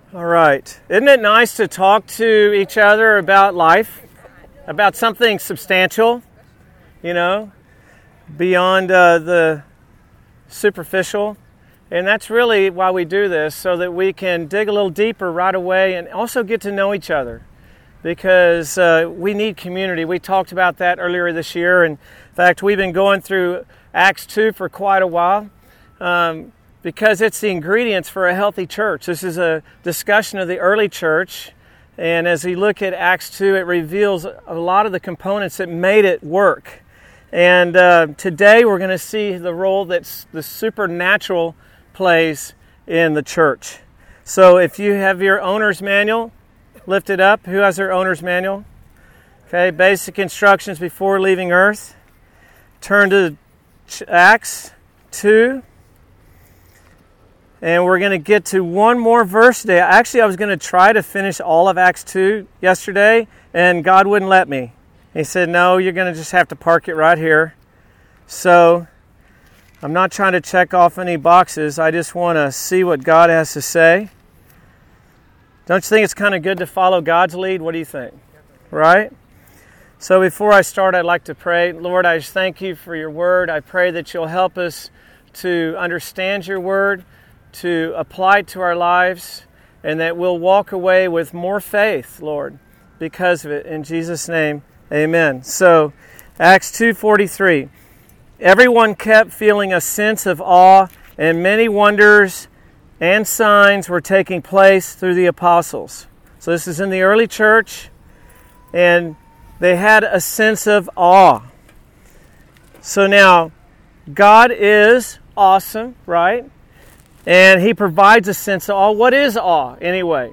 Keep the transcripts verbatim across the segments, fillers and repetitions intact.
All right. Isn't it nice to talk to each other about life, about something substantial, you know, beyond uh, the superficial? And that's really why we do this, so that we can dig a little deeper right away and also get to know each other, because uh, we need community. We talked about that earlier this year. And in fact, we've been going through Acts two for quite a while. Um, because it's the ingredients for a healthy church. This is a discussion of the early church, and as we look at Acts two, it reveals a lot of the components that made it work. And uh, today we're going to see the role that the supernatural plays in the church. So if you have your owner's manual, lift it up. Who has their owner's manual? Okay, basic instructions before leaving earth. Turn to Acts two. And we're going to get to one more verse today. Actually, I was going to try to finish all of Acts two yesterday, and God wouldn't let me. He said, no, you're going to just have to park it right here. So I'm not trying to check off any boxes. I just want to see what God has to say. Don't you think it's kind of good to follow God's lead? What do you think? Right? So before I start, I'd like to pray. Lord, I just thank you for your word. I pray that you'll help us to understand your word, to apply it to our lives, and that we'll walk away with more faith, Lord, because of it. In Jesus' name, amen. So, Acts two forty-three. Everyone kept feeling a sense of awe, and many wonders and signs were taking place through the apostles. So this is in the early church, and they had a sense of awe. So now, God is awesome, right? And He provides a sense of awe. What is awe, anyway?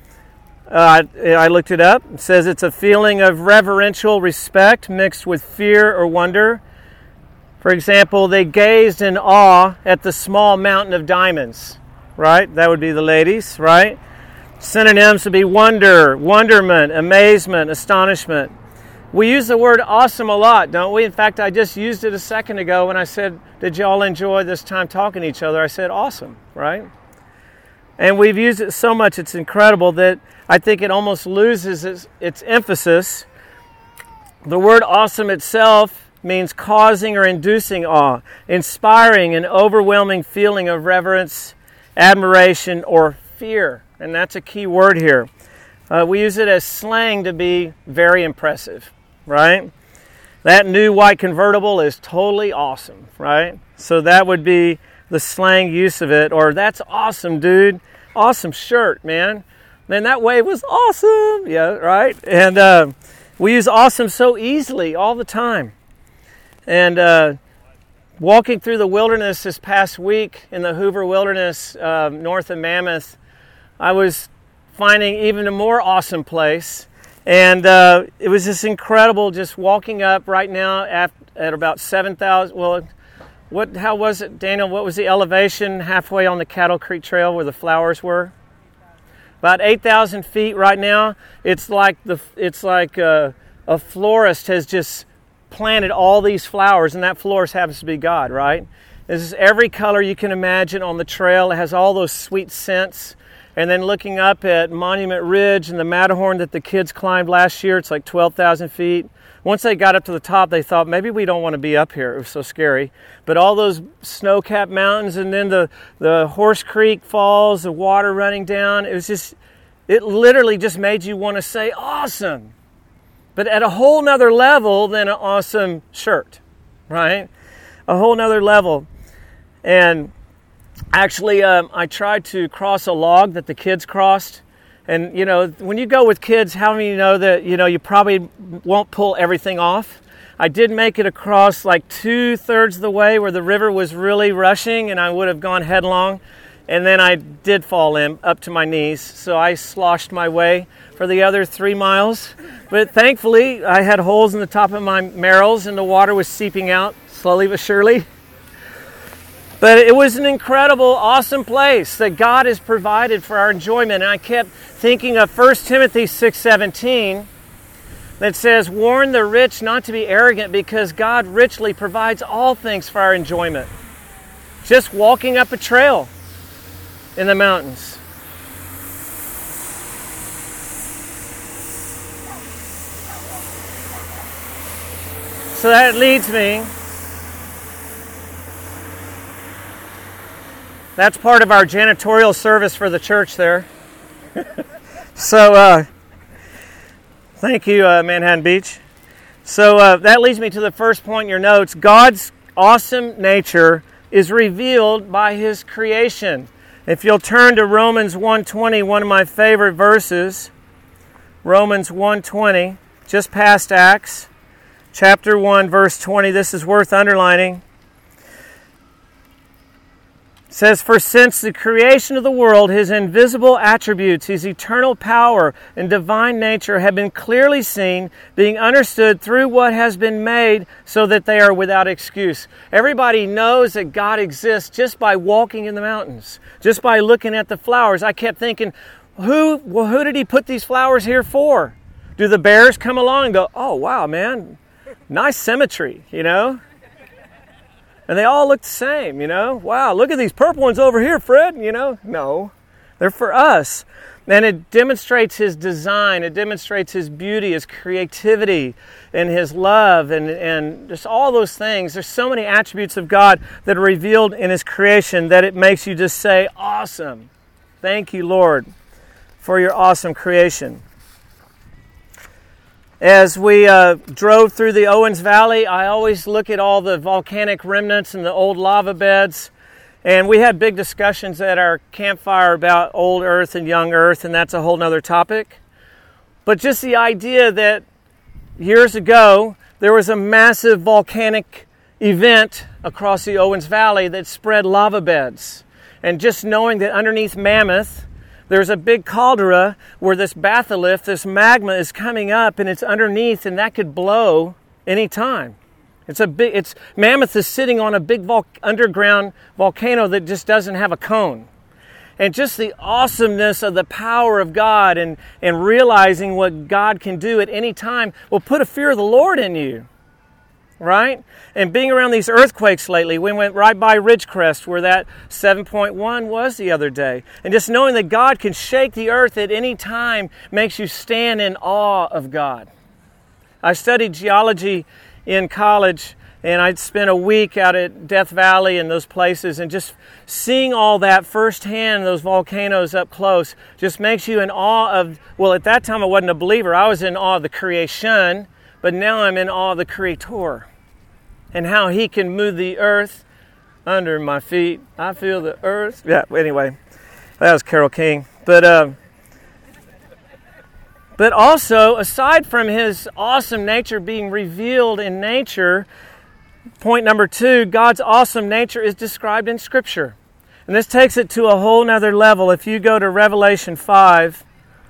Uh, I looked it up. It says it's a feeling of reverential respect mixed with fear or wonder. For example, they gazed in awe at the small mountain of diamonds, right? That would be the ladies, right? Synonyms would be wonder, wonderment, amazement, astonishment. We use the word awesome a lot, don't we? In fact, I just used it a second ago when I said, did y'all enjoy this time talking to each other? I said awesome, right? And we've used it so much, it's incredible, that I think it almost loses its, its emphasis. The word awesome itself means causing or inducing awe, inspiring an overwhelming feeling of reverence, admiration, or fear. And that's a key word here. Uh, we use it as slang to be very impressive, right? That new white convertible is totally awesome, right? So that would be the slang use of it. Or, that's awesome, dude. Awesome shirt, man. Man, that wave was awesome. Yeah, right? And uh, we use awesome so easily all the time. And uh, walking through the wilderness this past week in the Hoover Wilderness uh, north of Mammoth, I was finding even a more awesome place. And uh, it was just incredible just walking up right now at, at about seven thousand. Well, what? How was it, Daniel? What was the elevation halfway on the Cattle Creek Trail where the flowers were? About eight thousand feet right now. It's like the it's like a, a florist has just planted all these flowers, and that florist happens to be God, right? This is every color you can imagine on the trail. It has all those sweet scents. And then looking up at Monument Ridge and the Matterhorn that the kids climbed last year, it's like twelve thousand feet. Once they got up to the top, they thought, maybe we don't want to be up here. It was so scary. But all those snow-capped mountains, and then the, the Horse Creek Falls, the water running down, it was just, it literally just made you want to say, awesome. But at a whole nother level than an awesome shirt, right? A whole nother level. And Actually, um, I tried to cross a log that the kids crossed. And, you know, when you go with kids, how many of you know that, you know, you probably won't pull everything off? I did make it across like two-thirds of the way where the river was really rushing, and I would have gone headlong. And then I did fall in up to my knees, so I sloshed my way for the other three miles. But thankfully, I had holes in the top of my marrows, and the water was seeping out slowly but surely. But it was an incredible, awesome place that God has provided for our enjoyment. And I kept thinking of First Timothy six seventeen that says, warn the rich not to be arrogant because God richly provides all things for our enjoyment. Just walking up a trail in the mountains. So that leads me. That's part of our janitorial service for the church there. so, uh, thank you, uh, Manhattan Beach. So uh, that leads me to the first point in your notes. God's awesome nature is revealed by His creation. If you'll turn to Romans one twenty, one of my favorite verses, Romans one twenty, just past Acts, chapter one, verse twenty, this is worth underlining. It says, "For since the creation of the world, His invisible attributes, His eternal power and divine nature have been clearly seen, being understood through what has been made, so that they are without excuse." Everybody knows that God exists just by walking in the mountains, just by looking at the flowers. I kept thinking, who, well, who did He put these flowers here for? Do the bears come along and go, "Oh, wow, man, nice symmetry, you know?" And they all look the same, you know. Wow, look at these purple ones over here, Fred, you know. No, they're for us. And it demonstrates His design. It demonstrates His beauty, His creativity, and His love, and, and just all those things. There's so many attributes of God that are revealed in His creation that it makes you just say, awesome. Thank you, Lord, for your awesome creation. As we uh, drove through the Owens Valley, I always look at all the volcanic remnants and the old lava beds. And we had big discussions at our campfire about old Earth and young Earth, and that's a whole nother topic. But just the idea that years ago, there was a massive volcanic event across the Owens Valley that spread lava beds. And just knowing that underneath Mammoth, there's a big caldera where this batholith, this magma is coming up and it's underneath, and that could blow any time. It's a big, it's, Mammoth is sitting on a big vol- underground volcano that just doesn't have a cone. And just the awesomeness of the power of God and, and realizing what God can do at any time will put a fear of the Lord in you. Right? And being around these earthquakes lately, we went right by Ridgecrest where that seven point one was the other day. And just knowing that God can shake the earth at any time makes you stand in awe of God. I studied geology in college, and I'd spent a week out at Death Valley and those places, and just seeing all that firsthand, those volcanoes up close, just makes you in awe of, well, at that time I wasn't a believer. I was in awe of the creation, but now I'm in awe of the Creator and how He can move the earth under my feet. I feel the earth. Yeah, anyway, that was Carole King. But uh, but also, aside from His awesome nature being revealed in nature, point number two, God's awesome nature is described in Scripture. And this takes it to a whole nother level. If you go to Revelation five,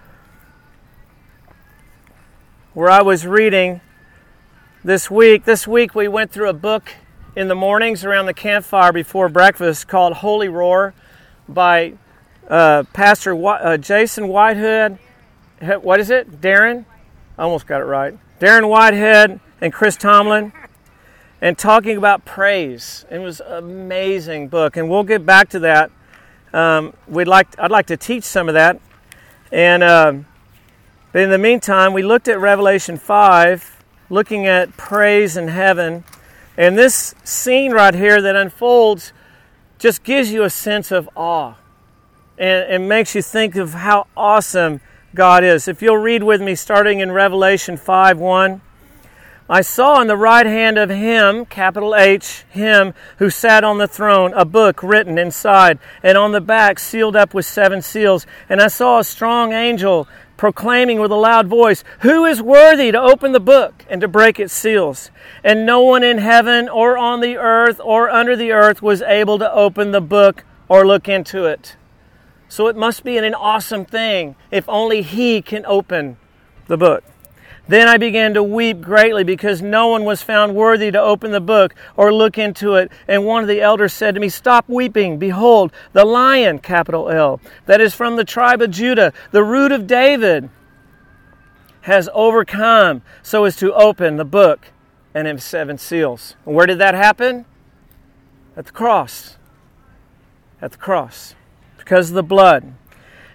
where I was reading this week. This week we went through a book in the mornings around the campfire before breakfast called Holy Roar by uh, Pastor uh, Jason Whitehead. What is it? Darren? I almost got it right. Darren Whitehead and Chris Tomlin. And talking about praise. It was an amazing book. And we'll get back to that. Um, we'd like I'd like to teach some of that. And uh, but in the meantime, we looked at Revelation five, looking at praise in heaven. And this scene right here that unfolds just gives you a sense of awe. And, and makes you think of how awesome God is. If you'll read with me, starting in Revelation five one. "I saw on the right hand of Him, capital H, Him who sat on the throne, a book written inside, and on the back sealed up with seven seals. And I saw a strong angel proclaiming with a loud voice, 'Who is worthy to open the book and to break its seals?' And no one in heaven or on the earth or under the earth was able to open the book or look into it." So it must be an awesome thing if only He can open the book. "Then I began to weep greatly because no one was found worthy to open the book or look into it. And one of the elders said to me, 'Stop weeping. Behold, the Lion, capital L, that is from the tribe of Judah, the root of David, has overcome so as to open the book and its seven seals.'" And where did that happen? At the cross. At the cross. Because of the blood.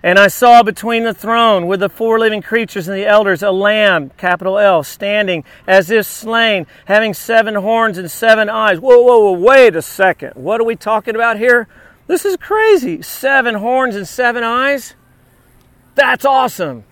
And I saw between the throne with the four living creatures and the elders a lamb, capital L, standing as if slain, having seven horns and seven eyes. Whoa, whoa, whoa, wait a second. What are we talking about here? This is crazy. Seven horns and seven eyes? That's awesome.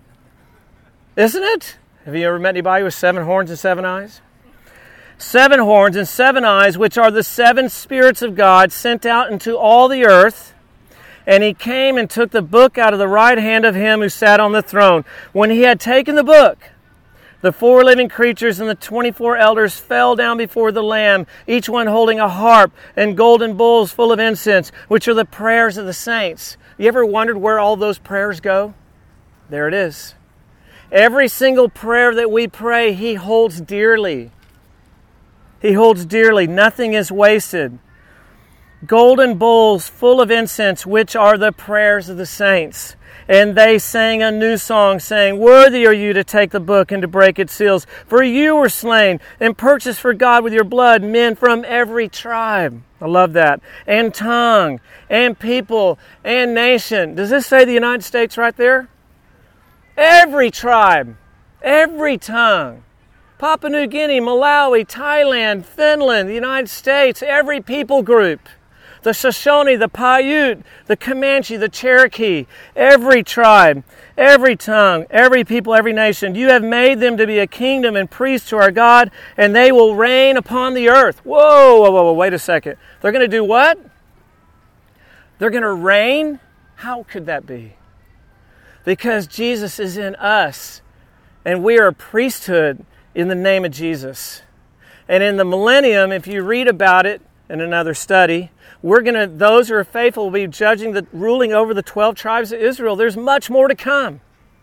Isn't it? Have you ever met anybody with seven horns and seven eyes? Seven horns and seven eyes, which are the seven spirits of God sent out into all the earth. And he came and took the book out of the right hand of him who sat on the throne. When he had taken the book, the four living creatures and the twenty-four elders fell down before the Lamb, each one holding a harp and golden bowls full of incense, which are the prayers of the saints. You ever wondered where all those prayers go? There it is. Every single prayer that we pray, he holds dearly. He holds dearly. Nothing is wasted. Golden bowls full of incense, which are the prayers of the saints. And they sang a new song, saying, Worthy are you to take the book and to break its seals. For you were slain and purchased for God with your blood men from every tribe. I love that. And tongue, and people, and nation. Does this say the United States right there? Every tribe, every tongue. Papua New Guinea, Malawi, Thailand, Finland, the United States, every people group. The Shoshone, the Paiute, the Comanche, the Cherokee, every tribe, every tongue, every people, every nation. You have made them to be a kingdom and priests to our God, and they will reign upon the earth. Whoa, whoa, whoa, whoa, wait a second. They're going to do what? They're going to reign? How could that be? Because Jesus is in us, and we are a priesthood in the name of Jesus. And in the millennium, if you read about it in another study, we're going to, those who are faithful will be judging the, ruling over the twelve tribes of Israel. There's much more to come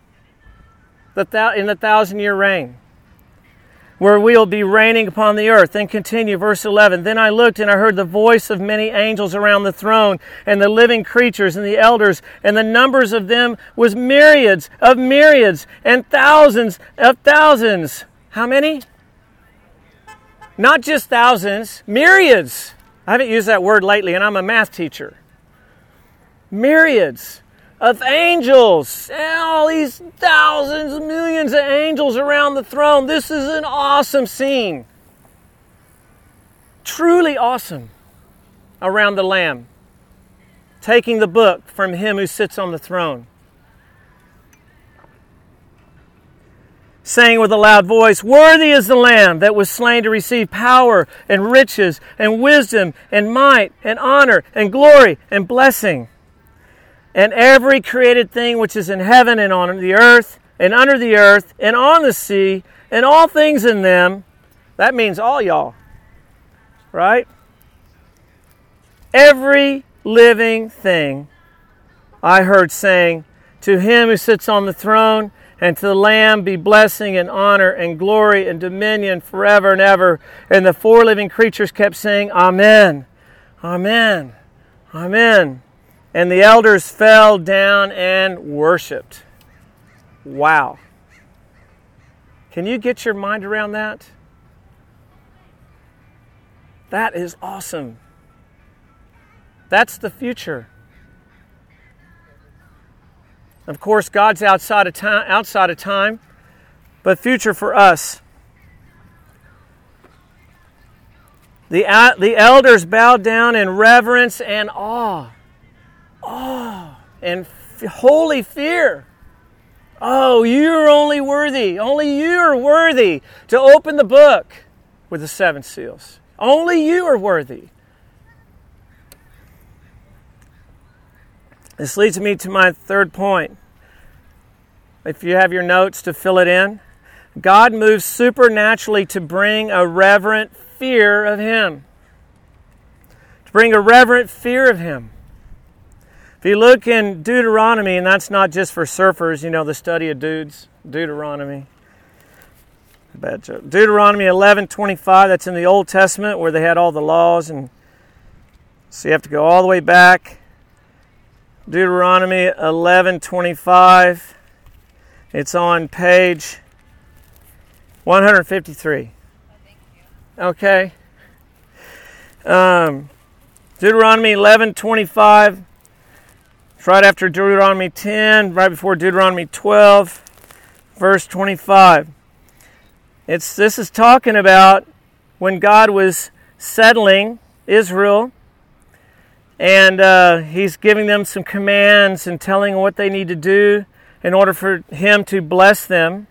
the thou, in the thousand year reign, where we'll be reigning upon the earth. Then continue, verse eleven. Then I looked and I heard the voice of many angels around the throne and the living creatures and the elders, and the numbers of them was myriads of myriads and thousands of thousands. How many? Not just thousands, myriads. I haven't used that word lately, and I'm a math teacher. Myriads of angels. And all these thousands, millions of angels around the throne. This is an awesome scene. Truly awesome. Around the Lamb, taking the book from him who sits on the throne. Saying with a loud voice, Worthy is the Lamb that was slain to receive power and riches and wisdom and might and honor and glory and blessing. And every created thing which is in heaven and on the earth and under the earth and on the sea and all things in them, that means all y'all, right? Every living thing I heard saying, To him who sits on the throne and to the Lamb be blessing and honor and glory and dominion forever and ever. And the four living creatures kept saying, Amen, Amen, Amen. And the elders fell down and worshiped. Wow. Can you get your mind around that? That is awesome. That's the future. Of course, God's outside of time, outside of time, but future for us. The, the elders bowed down in reverence and awe. Awe and f- holy fear. Oh, you're only worthy. Only you are worthy to open the book with the seven seals. Only you are worthy. This leads me to my third point. If you have your notes to fill it in, God moves supernaturally to bring a reverent fear of Him. To bring a reverent fear of Him. If you look in Deuteronomy, and that's not just for surfers, you know, the study of dudes, Deuteronomy. Bad joke. Deuteronomy eleven twenty-five, that's in the Old Testament where they had all the laws. And so you have to go all the way back. Deuteronomy eleven twenty-five. It's on page one fifty-three. Okay. Um, Deuteronomy eleven twenty-five. It's right after Deuteronomy ten, right before Deuteronomy twelve, verse twenty-five. It's this is talking about when God was settling Israel, and uh, He's giving them some commands and telling them what they need to do in order for Him to bless them.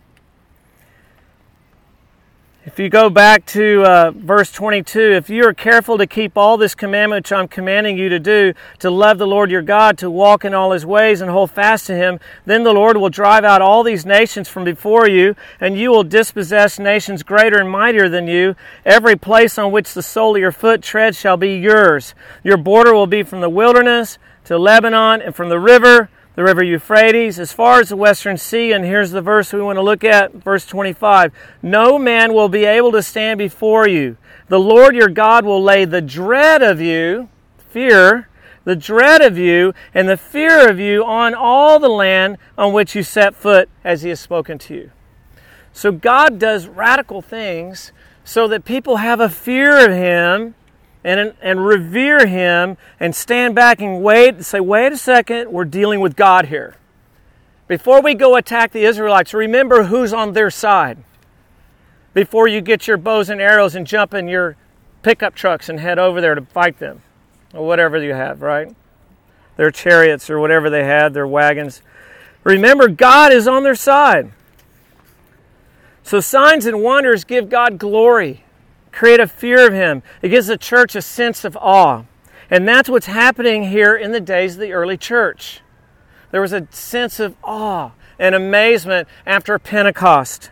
If you go back to uh, verse twenty-two, if you are careful to keep all this commandment which I'm commanding you to do, to love the Lord your God, to walk in all His ways and hold fast to Him, then the Lord will drive out all these nations from before you, and you will dispossess nations greater and mightier than you. Every place on which the sole of your foot treads shall be yours. Your border will be from the wilderness to Lebanon, and from the river, the river Euphrates, as far as the western sea. And here's the verse we want to look at, verse twenty-five. No man will be able to stand before you. The Lord your God will lay the dread of you, fear, the dread of you, and the fear of you on all the land on which you set foot, as He has spoken to you. So God does radical things so that people have a fear of Him, And, and revere Him, and stand back and wait and say, wait a second, we're dealing with God here. Before we go attack the Israelites, remember who's on their side. Before you get your bows and arrows and jump in your pickup trucks and head over there to fight them, or whatever you have, right? Their chariots or whatever they had, their wagons. Remember, God is on their side. So signs and wonders give God glory. Create a fear of Him. It gives the church a sense of awe. And that's what's happening here in the days of the early church. There was a sense of awe and amazement after Pentecost.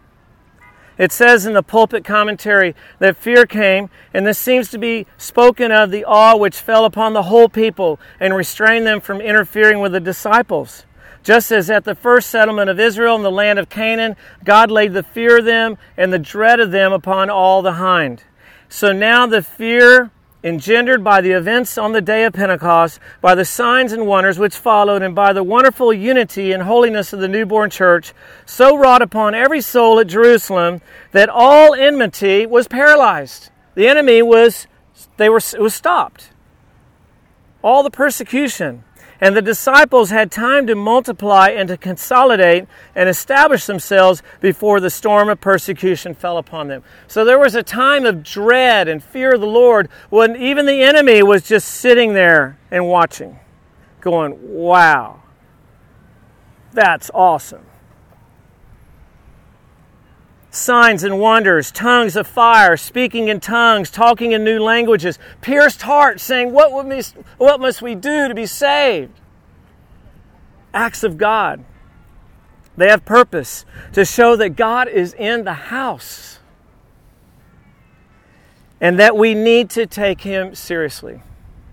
It says in the pulpit commentary that fear came, and this seems to be spoken of the awe which fell upon the whole people and restrained them from interfering with the disciples. Just as at the first settlement of Israel in the land of Canaan, God laid the fear of them and the dread of them upon all the hind. So now the fear engendered by the events on the day of Pentecost, by the signs and wonders which followed, and by the wonderful unity and holiness of the newborn church, so wrought upon every soul at Jerusalem that all enmity was paralyzed. The enemy was, they were, it was stopped. All the persecution. And the disciples had time to multiply and to consolidate and establish themselves before the storm of persecution fell upon them. So there was a time of dread and fear of the Lord when even the enemy was just sitting there and watching, going, wow, that's awesome. Signs and wonders, tongues of fire, speaking in tongues, talking in new languages, pierced hearts, saying, what, would we, what must we do to be saved? Acts of God. They have purpose to show that God is in the house and that we need to take Him seriously.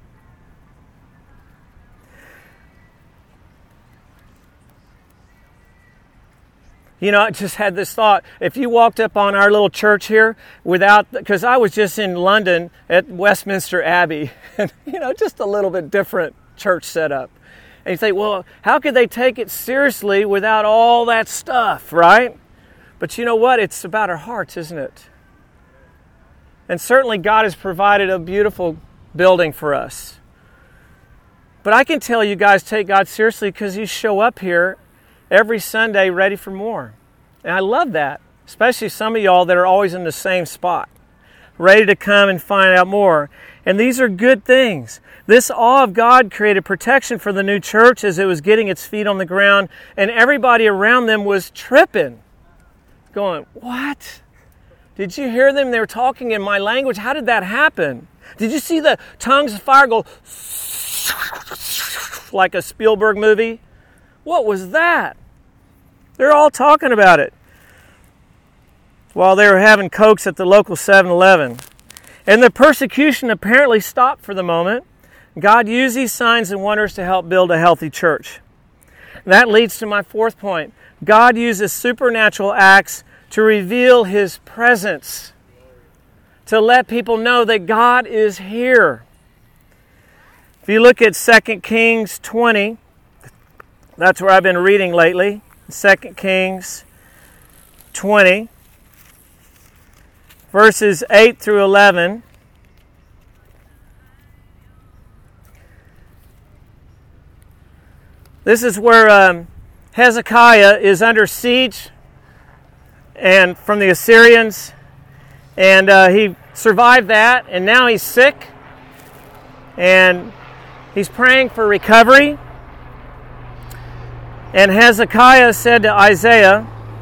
You know, I just had this thought. If you walked up on our little church here without, because I was just in London at Westminster Abbey, and, you know, just a little bit different church setup. And you think, well, how could they take it seriously without all that stuff, right? But you know what? It's about our hearts, isn't it? And certainly God has provided a beautiful building for us. But I can tell you guys take God seriously because you show up here every Sunday ready for more. And I love that, especially some of y'all that are always in the same spot, ready to come and find out more. And these are good things. This awe of God created protection for the new church as it was getting its feet on the ground, and everybody around them was tripping, going, what? Did you hear them? They were talking in my language. How did that happen? Did you see the tongues of fire go like a Spielberg movie? What was that? They're all talking about it while they were having Cokes at the local seven eleven. And the persecution apparently stopped for the moment. God used these signs and wonders to help build a healthy church. That leads to my fourth point. God uses supernatural acts to reveal His presence, to let people know that God is here. If you look at Second Kings twenty, that's where I've been reading lately. Second Kings twenty, verses eight through eleven. This is where um, Hezekiah is under siege and from the Assyrians, and uh, he survived that, and now he's sick, and he's praying for recovery. And Hezekiah said to Isaiah,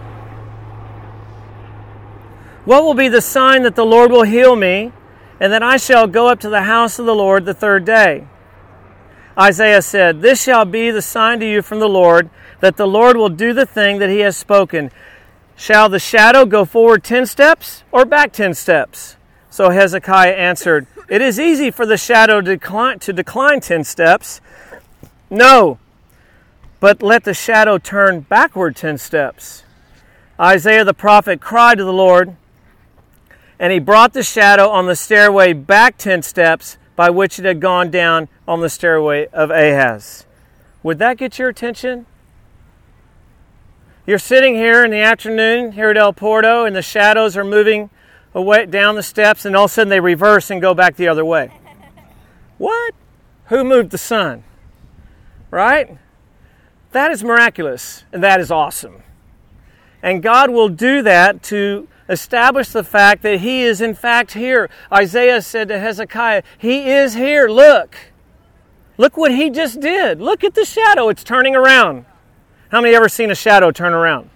"What will be the sign that the Lord will heal me, and that I shall go up to the house of the Lord the third day?" Isaiah said, "This shall be the sign to you from the Lord, that the Lord will do the thing that he has spoken. Shall the shadow go forward ten steps or back ten steps?" So Hezekiah answered, "It is easy for the shadow to decline, to decline ten steps. No, but let the shadow turn backward ten steps." Isaiah the prophet cried to the Lord, and he brought the shadow on the stairway back ten steps by which it had gone down on the stairway of Ahaz. Would that get your attention? You're sitting here in the afternoon here at El Porto, and the shadows are moving away down the steps, and all of a sudden they reverse and go back the other way. What? Who moved the sun? Right? That is miraculous, and that is awesome. And God will do that to establish the fact that he is in fact here. Isaiah said to Hezekiah, "He is here. Look. Look what he just did. Look at the shadow. It's turning around." How many ever seen a shadow turn around?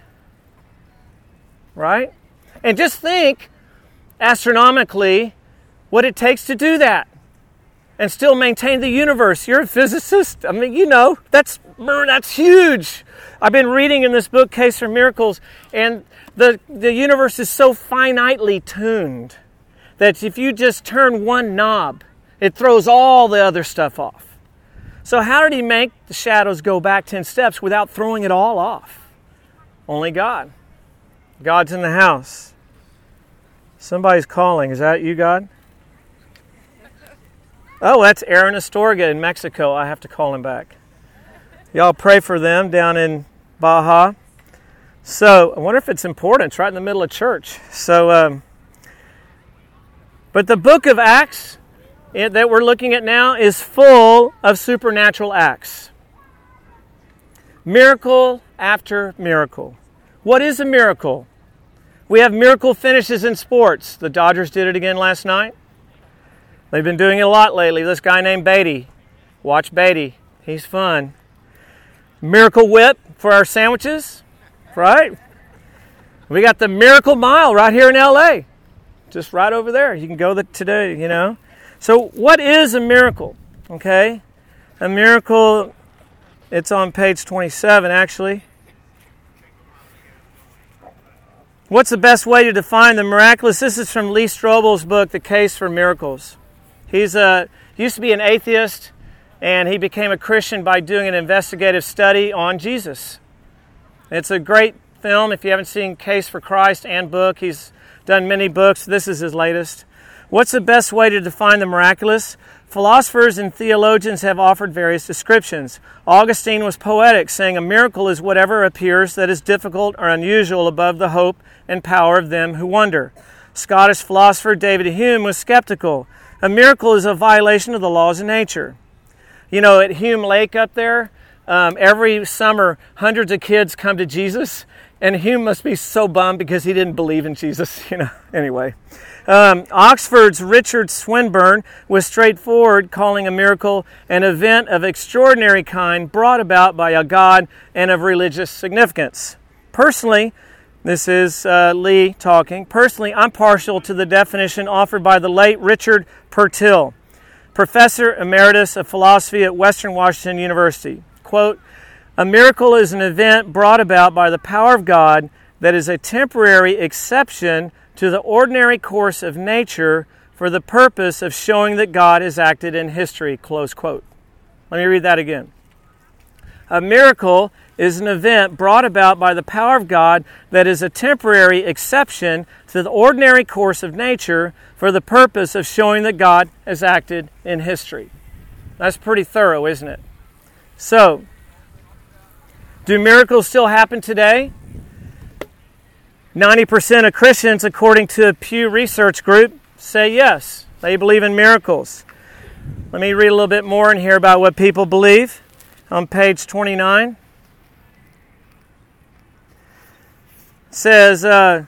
Right? And just think astronomically what it takes to do that and still maintain the universe. You're a physicist. I mean, you know, that's that's huge. I've been reading in this book, Case for Miracles, and the, the universe is so finitely tuned that if you just turn one knob, it throws all the other stuff off. So how did he make the shadows go back ten steps without throwing it all off? Only God. God's in the house. Somebody's calling. Is that you, God? Oh, that's Aaron Astorga in Mexico. I have to call him back. Y'all pray for them down in Baja. So, I wonder if it's important. It's right in the middle of church. So, um, but the book of Acts it, that we're looking at now is full of supernatural acts. Miracle after miracle. What is a miracle? We have miracle finishes in sports. The Dodgers did it again last night. They've been doing it a lot lately. This guy named Beatty. Watch Beatty. He's fun. Miracle Whip for our sandwiches, right? We got the Miracle Mile right here in L A. Just right over there. You can go the, today, you know. So what is a miracle? Okay. A miracle, it's on page twenty-seven actually. What's the best way to define the miraculous? This is from Lee Strobel's book, The Case for Miracles. He's a, used to be an atheist, and he became a Christian by doing an investigative study on Jesus. It's a great film. If you haven't seen Case for Christ and book, he's done many books. This is his latest. What's the best way to define the miraculous? Philosophers and theologians have offered various descriptions. Augustine was poetic, saying a miracle is whatever appears that is difficult or unusual above the hope and power of them who wonder. Scottish philosopher David Hume was skeptical. A miracle is a violation of the laws of nature. You know, at Hume Lake up there, um, every summer, hundreds of kids come to Jesus, and Hume must be so bummed because he didn't believe in Jesus, you know. Anyway, um, Oxford's Richard Swinburne was straightforward, calling a miracle an event of extraordinary kind brought about by a God and of religious significance. Personally, this is uh, Lee talking. Personally, I'm partial to the definition offered by the late Richard Purtill, Professor Emeritus of Philosophy at Western Washington University. Quote, "A miracle is an event brought about by the power of God that is a temporary exception to the ordinary course of nature for the purpose of showing that God has acted in history." Close quote. Let me read that again. A miracle is an event brought about by the power of God that is a temporary exception to the ordinary course of nature for the purpose of showing that God has acted in history. That's pretty thorough, isn't it? So, do miracles still happen today? ninety percent of Christians, according to a Pew Research group, say yes. They believe in miracles. Let me read a little bit more in here about what people believe. on page twenty-nine. It says, uh,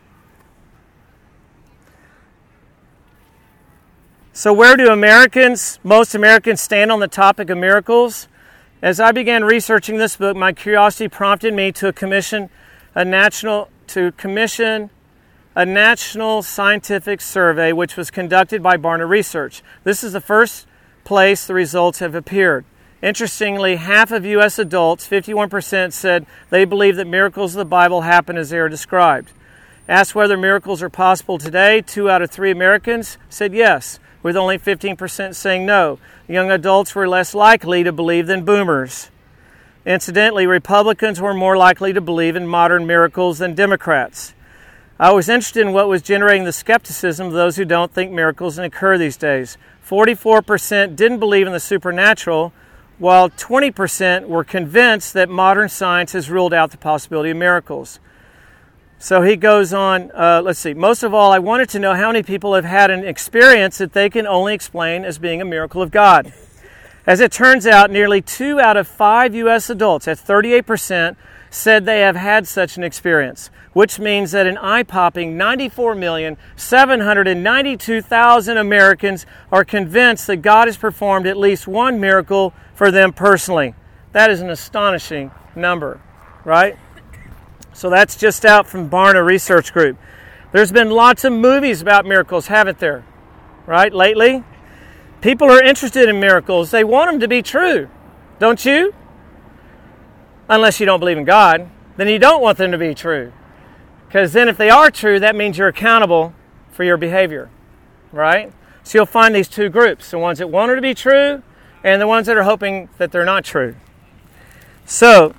so where do Americans, most Americans, stand on the topic of miracles? As I began researching this book, my curiosity prompted me to commission a national to commission a national scientific survey, which was conducted by Barna Research. This is the first place the results have appeared. Interestingly, half of U S adults, fifty-one percent, said they believe that miracles of the Bible happen as they are described. Asked whether miracles are possible today, two out of three Americans said yes, with only fifteen percent saying no. Young adults were less likely to believe than boomers. Incidentally, Republicans were more likely to believe in modern miracles than Democrats. I was interested in what was generating the skepticism of those who don't think miracles occur these days. forty-four percent didn't believe in the supernatural, while twenty percent were convinced that modern science has ruled out the possibility of miracles. So he goes on, uh, let's see, most of all, I wanted to know how many people have had an experience that they can only explain as being a miracle of God. As it turns out, nearly two out of five U S adults, at thirty-eight percent, said they have had such an experience, which means that an eye-popping ninety-four million, seven hundred ninety-two thousand Americans are convinced that God has performed at least one miracle for them personally. That is an astonishing number, right? So that's just out from Barna Research Group. There's been lots of movies about miracles, haven't there? Right, lately? People are interested in miracles. They want them to be true, don't you? Unless you don't believe in God, then you don't want them to be true. Because then if they are true, that means you're accountable for your behavior, right? So you'll find these two groups, the ones that want it to be true and the ones that are hoping that they're not true. So,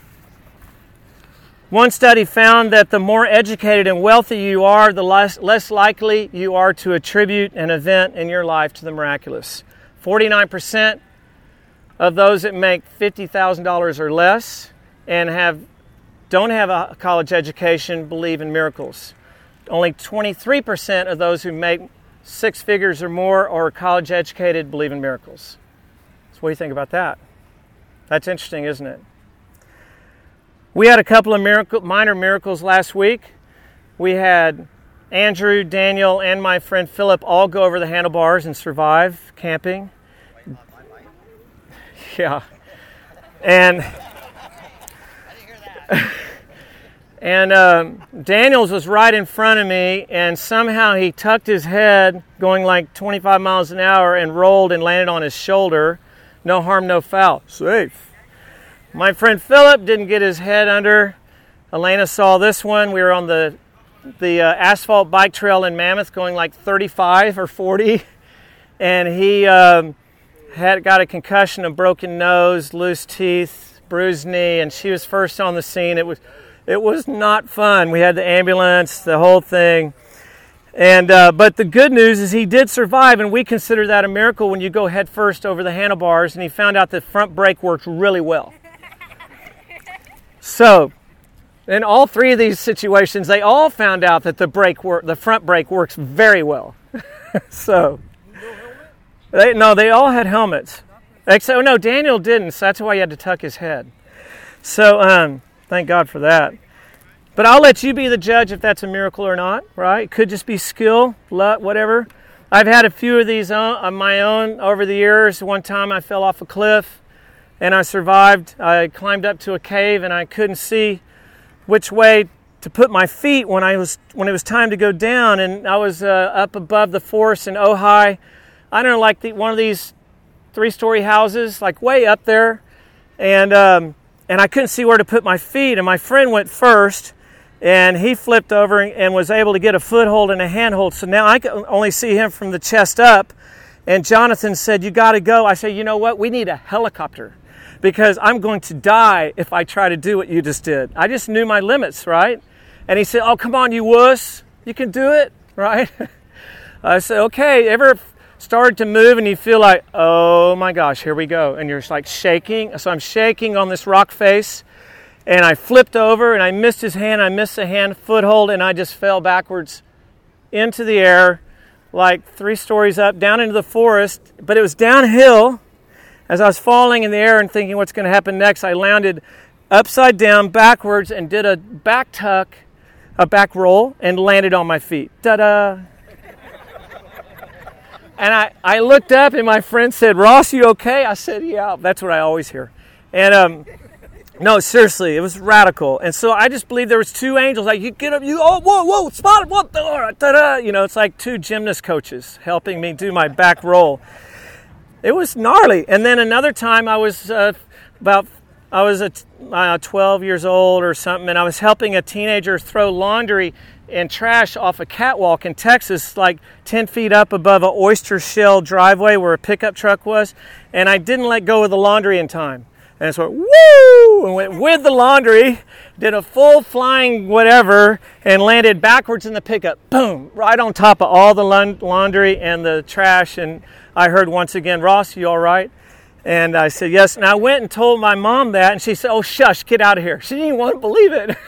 one study found that the more educated and wealthy you are, the less, less likely you are to attribute an event in your life to the miraculous. forty-nine percent of those that make fifty thousand dollars or less and have don't have a college education believe in miracles. Only twenty-three percent of those who make six figures or more or are college educated believe in miracles. So what do you think about that? That's interesting, isn't it? We had a couple of miracle, minor miracles last week. We had Andrew, Daniel, and my friend Philip all go over the handlebars and survive camping. Yeah. And and um, Daniel's was right in front of me, and somehow he tucked his head going like twenty-five miles an hour and rolled and landed on his shoulder. No harm, no foul. Safe. My friend Philip didn't get his head under. Elena saw this one. We were on the the uh, asphalt bike trail in Mammoth going like thirty-five or forty, and he um, had got a concussion, a broken nose, loose teeth, bruised knee, and she was first on the scene. It was it was not fun. We had the ambulance, the whole thing. And uh, but the good news is he did survive, and we consider that a miracle when you go head first over the handlebars, and he found out the front brake worked really well. So, in all three of these situations, they all found out that the brake work, the front brake works very well. So, they, no, they all had helmets. Except, oh, no, Daniel didn't, so that's why he had to tuck his head. So, um, thank God for that. But I'll let you be the judge if that's a miracle or not, right? It could just be skill, luck, whatever. I've had a few of these on, on my own over the years. One time I fell off a cliff and I survived. I climbed up to a cave and I couldn't see which way to put my feet when I was when it was time to go down. And I was uh, up above the forest in Ojai. I don't know, like the, one of these three-story houses, like way up there. And um, and I couldn't see where to put my feet. And my friend went first. And he flipped over and was able to get a foothold and a handhold. So now I can only see him from the chest up. And Jonathan said, "You got to go." I said, "You know what? We need a helicopter because I'm going to die if I try to do what you just did." I just knew my limits, right? And he said, "Oh, come on, you wuss. You can do it," right? I said, "Okay." Ever started to move and you feel like, oh my gosh, here we go. And you're just like shaking. So I'm shaking on this rock face. And I flipped over and I missed his hand. I missed the hand foothold and I just fell backwards into the air, like three stories up, down into the forest. But it was downhill. As I was falling in the air and thinking what's going to happen next, I landed upside down, backwards, and did a back tuck, a back roll, and landed on my feet. Ta-da! And I, I looked up, and my friend said, "Ross, you okay?" I said, "Yeah." That's what I always hear. And um, no, seriously, it was radical. And so I just believe there was two angels. Like, you get up, you, oh, whoa, whoa, spot it, what, ta-da! You know, it's like two gymnast coaches helping me do my back roll. It was gnarly. And then another time I was uh, about, I was a, uh, twelve years old or something, and I was helping a teenager throw laundry and trash off a catwalk in Texas, like ten feet up above an oyster shell driveway where a pickup truck was. And I didn't let go of the laundry in time. And so, woo, and went with the laundry, did a full flying whatever, and landed backwards in the pickup. Boom, right on top of all the laundry and the trash. And I heard once again, "Ross, you all right?" And I said, "Yes." And I went and told my mom that, and she said, "Oh, shush, get out of here." She didn't even want to believe it.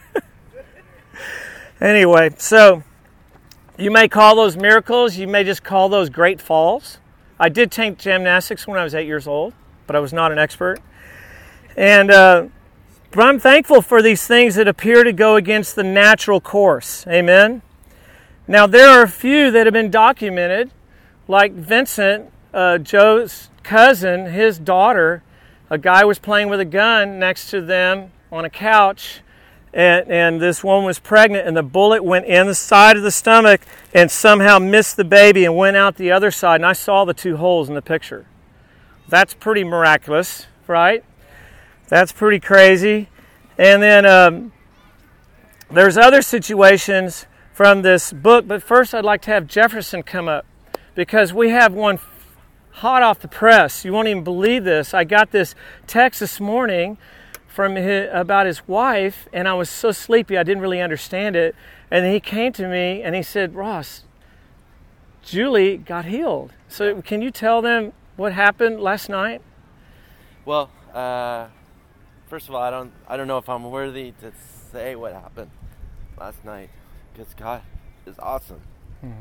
Anyway, so you may call those miracles. You may just call those great falls. I did take gymnastics when I was eight years old, but I was not an expert. And uh, but I'm thankful for these things that appear to go against the natural course. Amen? Now, there are a few that have been documented, like Vincent, uh, Joe's cousin, his daughter. A guy was playing with a gun next to them on a couch, and, and this woman was pregnant, and the bullet went in the side of the stomach and somehow missed the baby and went out the other side. And I saw the two holes in the picture. That's pretty miraculous, right? That's pretty crazy. And then um, there's other situations from this book, but first I'd like to have Jefferson come up, because we have one hot off the press. You won't even believe this. I got this text this morning from his, about his wife, and I was so sleepy I didn't really understand it. And he came to me and he said, "Ross, Julie got healed." So can you tell them what happened last night? Well, uh, first of all, I don't I don't know if I'm worthy to say what happened last night, because God is awesome. Mm-hmm.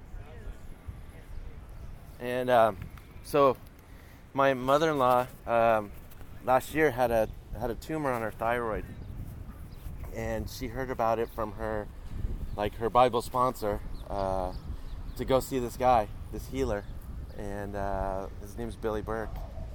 And um, so my mother-in-law um, last year had a had a tumor on her thyroid, and she heard about it from her like her Bible sponsor uh, to go see this guy, this healer, and uh, his name's Billy Burke.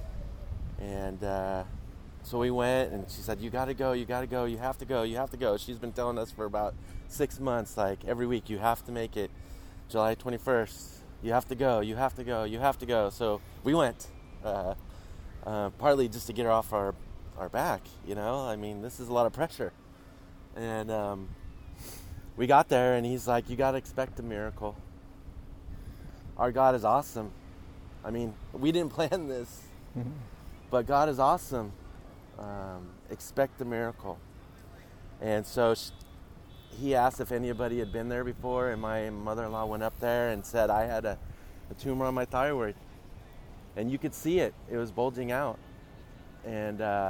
And uh, so we went, and she said, "You got to go, you got to go, you have to go, you have to go." She's been telling us for about six months, like every week, "You have to make it July twenty-first. You have to go, you have to go, you have to go." So we went, uh, uh, partly just to get her off our, our back, you know. I mean, this is a lot of pressure. And um, we got there, and he's like, "You got to expect a miracle. Our God is awesome." I mean, we didn't plan this, mm-hmm. but God is awesome. Um, expect a miracle. And so she, he asked if anybody had been there before, and my mother-in-law went up there and said, "I had a, a tumor on my thyroid." And you could see it. It was bulging out. And uh,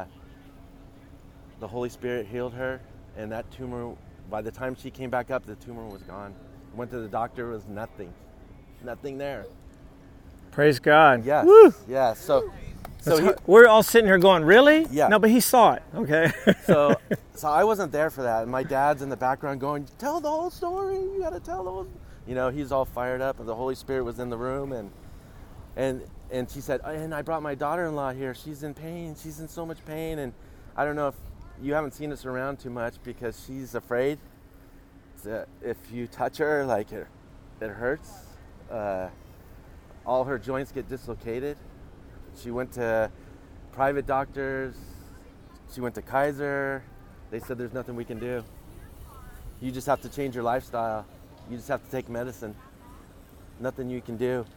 the Holy Spirit healed her, and that tumor, by the time she came back up, the tumor was gone. Went to the doctor, it was nothing. Nothing there. Praise God. Yes. Woo! Yeah. So, so he, we're all sitting here going, "Really?" Yeah. No, but he saw it. Okay. so, so I wasn't there for that. And my dad's in the background going, "Tell the whole story. You got to tell the whole." You know, he's all fired up, and the Holy Spirit was in the room, and and and she said, "And I brought my daughter-in-law here. She's in pain. She's in so much pain." And I don't know if you haven't seen us around too much, because she's afraid that if you touch her, like it, it hurts. Uh, all her joints get dislocated. She went to private doctors. She went to Kaiser. They said, "There's nothing we can do. You just have to change your lifestyle. You just have to take medicine. Nothing you can do."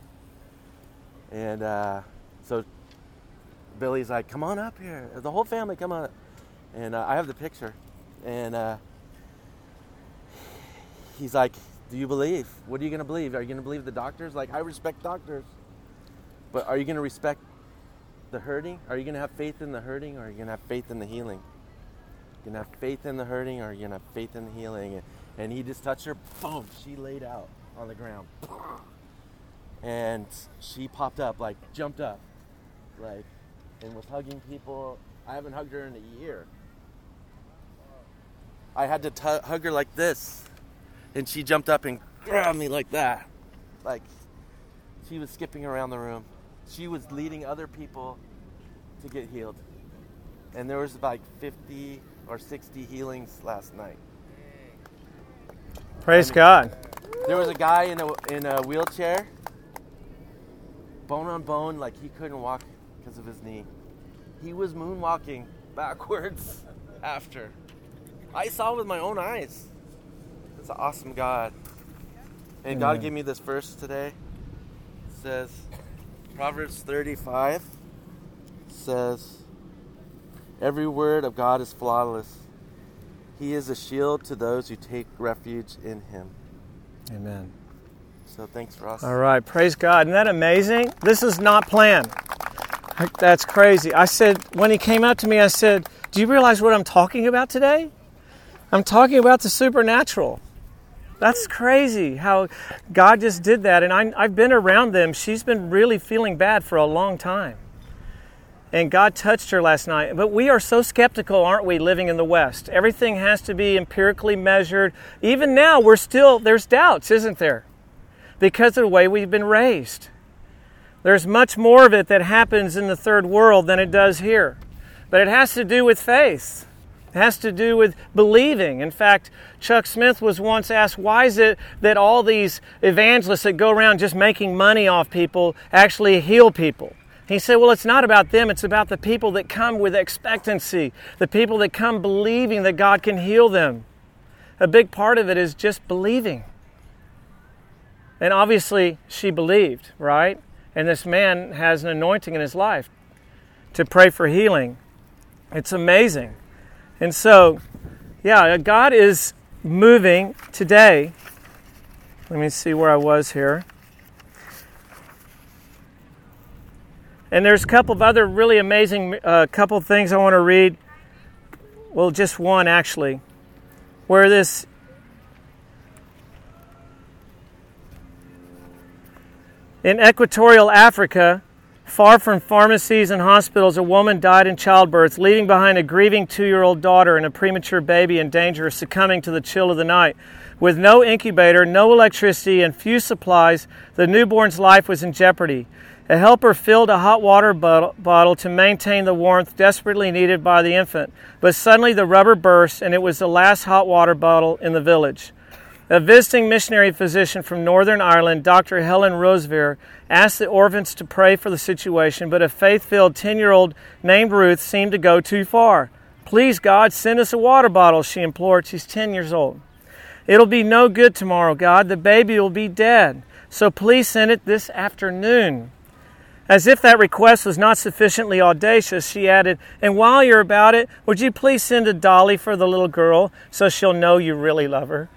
And uh, so Billy's like, "Come on up here. The whole family, come on." And uh, I have the picture. And uh, he's like, "Do you believe? What are you going to believe? Are you going to believe the doctors?" Like, I respect doctors. But are you going to respect the hurting? Are you going to have faith in the hurting, or are you going to have faith in the healing? You're going to have faith in the hurting, or are you going to have faith in the healing? And, and he just touched her. Boom. She laid out on the ground. And she popped up, like jumped up. like, and was hugging people. I haven't hugged her in a year. I had to t- hug her like this, and she jumped up and grabbed me like that. Like, she was skipping around the room. She was leading other people to get healed. And there was like fifty or sixty healings last night. Praise and God. There was a guy in a, in a wheelchair, bone on bone, like he couldn't walk because of his knee. He was moonwalking backwards after. I saw it with my own eyes. It's an awesome God. And Amen. God gave me this verse today. It says, Proverbs thirty-five says, every word of God is flawless. He is a shield to those who take refuge in him. Amen. So thanks, Ross. All right, praise God. Isn't that amazing? This is not planned. That's crazy. I said, when he came up to me, I said, do you realize what I'm talking about today? I'm talking about the supernatural. That's crazy how God just did that. And I, I've been around them. She's been really feeling bad for a long time. And God touched her last night. But we are so skeptical, aren't we, living in the West? Everything has to be empirically measured. Even now, we're still, there's doubts, isn't there? Because of the way we've been raised. There's much more of it that happens in the third world than it does here. But it has to do with faith. It has to do with believing. In fact, Chuck Smith was once asked, why is it that all these evangelists that go around just making money off people actually heal people? He said, well, it's not about them. It's about the people that come with expectancy, the people that come believing that God can heal them. A big part of it is just believing. And obviously, she believed, right? And this man has an anointing in his life to pray for healing. It's amazing. And so, yeah, God is moving today. Let me see where I was here. And there's a couple of other really amazing uh, couple of things I want to read. Well, just one actually, where this in equatorial Africa, far from pharmacies and hospitals, a woman died in childbirth, leaving behind a grieving two-year-old daughter and a premature baby in danger of succumbing to the chill of the night. With no incubator, no electricity, and few supplies, the newborn's life was in jeopardy. A helper filled a hot water bottle to maintain the warmth desperately needed by the infant. But suddenly the rubber burst, and it was the last hot water bottle in the village. A visiting missionary physician from Northern Ireland, Doctor Helen Roseveare, asked the orphans to pray for the situation, but a faith-filled ten-year-old named Ruth seemed to go too far. Please, God, send us a water bottle, she implored. She's ten years old. It'll be no good tomorrow, God. The baby will be dead. So please send it this afternoon. As if that request was not sufficiently audacious, she added, and while you're about it, would you please send a dolly for the little girl so she'll know you really love her?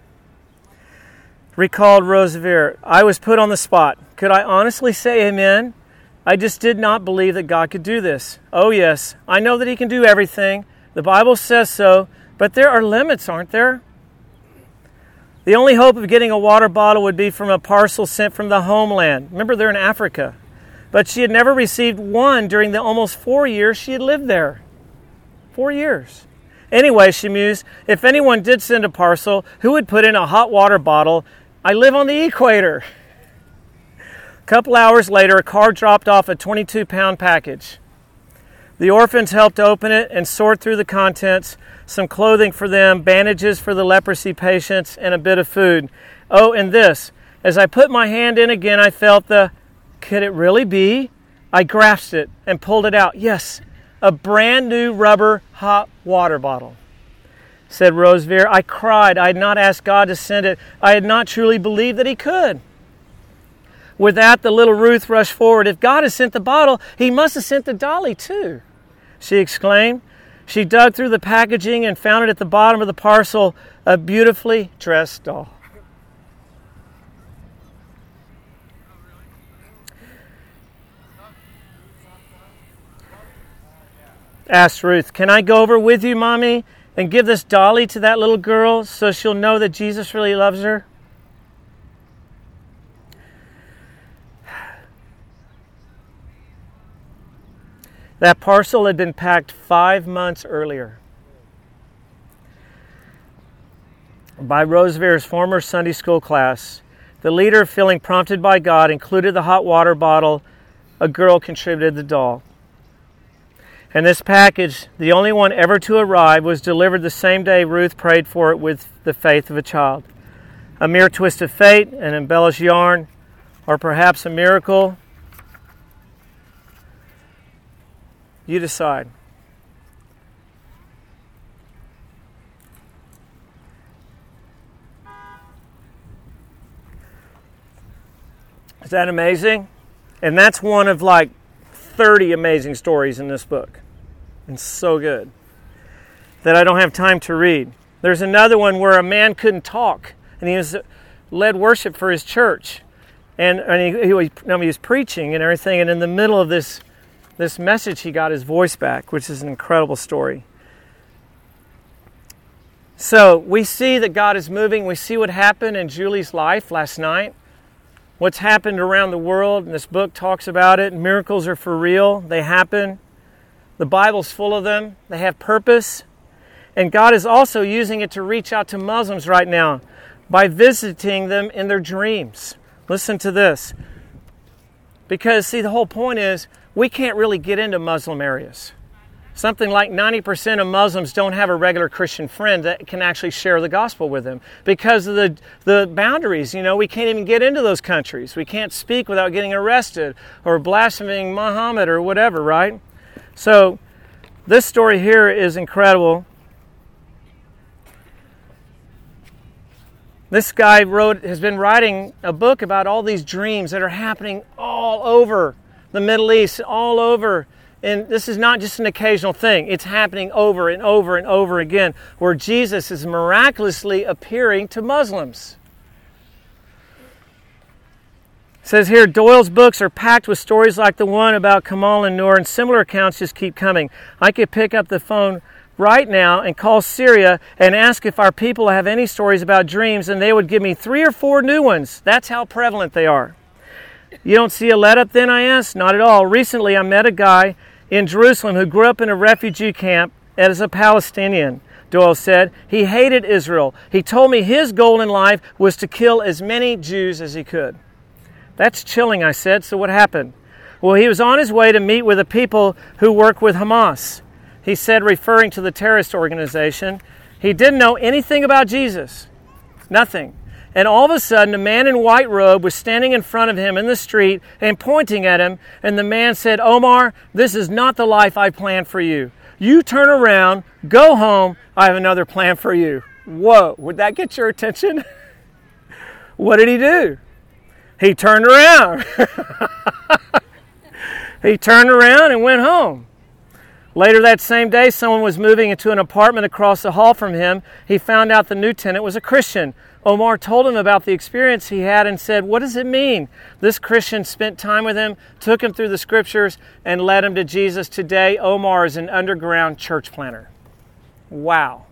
Recalled Roseveare, I was put on the spot. Could I honestly say amen? I just did not believe that God could do this. Oh yes, I know that He can do everything. The Bible says so, but there are limits, aren't there? The only hope of getting a water bottle would be from a parcel sent from the homeland. Remember, they're in Africa. But she had never received one during the almost four years she had lived there. Four years. Anyway, she mused, if anyone did send a parcel, who would put in a hot water bottle? I live on the equator. A couple hours later, a car dropped off a twenty-two pound package. The orphans helped open it and sort through the contents, some clothing for them, bandages for the leprosy patients, and a bit of food. Oh, and this, as I put my hand in again, I felt the, could it really be? I grasped it and pulled it out. Yes, a brand new rubber hot water bottle. Said Roseveare, I cried. I had not asked God to send it. I had not truly believed that He could. With that, the little Ruth rushed forward. If God has sent the bottle, He must have sent the dolly too, she exclaimed. She dug through the packaging and found it at the bottom of the parcel, a beautifully dressed doll. Asked Ruth, can I go over with you, Mommy, and give this dolly to that little girl so she'll know that Jesus really loves her? That parcel had been packed five months earlier by Roosevelt's former Sunday school class. The leader, feeling prompted by God, included the hot water bottle. A girl contributed the doll. And this package, the only one ever to arrive, was delivered the same day Ruth prayed for it with the faith of a child. A mere twist of fate, an embellished yarn, or perhaps a miracle? You decide. Is that amazing? And that's one of like thirty amazing stories in this book. And so good that I don't have time to read. There's another one where a man couldn't talk, and he was led worship for his church. And, and he, he, was, I mean, he was preaching and everything, and in the middle of this, this message, he got his voice back, which is an incredible story. So we see that God is moving. We see what happened in Julie's life last night. What's happened around the world, and this book talks about it. Miracles are for real. They happen. The Bible's full of them. They have purpose. And God is also using it to reach out to Muslims right now by visiting them in their dreams. Listen to this. Because, see, the whole point is we can't really get into Muslim areas. Something like ninety percent of Muslims don't have a regular Christian friend that can actually share the gospel with them because of the, the boundaries. You know, we can't even get into those countries. We can't speak without getting arrested or blaspheming Muhammad or whatever, right? So this story here is incredible. This guy wrote has been writing a book about all these dreams that are happening all over the Middle East, all over. And this is not just an occasional thing. It's happening over and over and over again, where Jesus is miraculously appearing to Muslims. It says here, Doyle's books are packed with stories like the one about Kamal and Noor, and similar accounts just keep coming. I could pick up the phone right now and call Syria and ask if our people have any stories about dreams, and they would give me three or four new ones. That's how prevalent they are. You don't see a let-up then, I asked? Not at all. Recently, I met a guy in Jerusalem who grew up in a refugee camp as a Palestinian, Doyle said. He hated Israel. He told me his goal in life was to kill as many Jews as he could. That's chilling, I said. So what happened? Well, he was on his way to meet with the people who work with Hamas. He said, referring to the terrorist organization, he didn't know anything about Jesus. Nothing. And all of a sudden, a man in white robe was standing in front of him in the street and pointing at him. And the man said, Omar, this is not the life I planned for you. You turn around, go home. I have another plan for you. Whoa, would that get your attention? What did he do? He turned around. He turned around and went home. Later that same day, someone was moving into an apartment across the hall from him. He found out the new tenant was a Christian. Omar told him about the experience he had and said, what does it mean? This Christian spent time with him, took him through the scriptures, and led him to Jesus. Today, Omar is an underground church planter. Wow.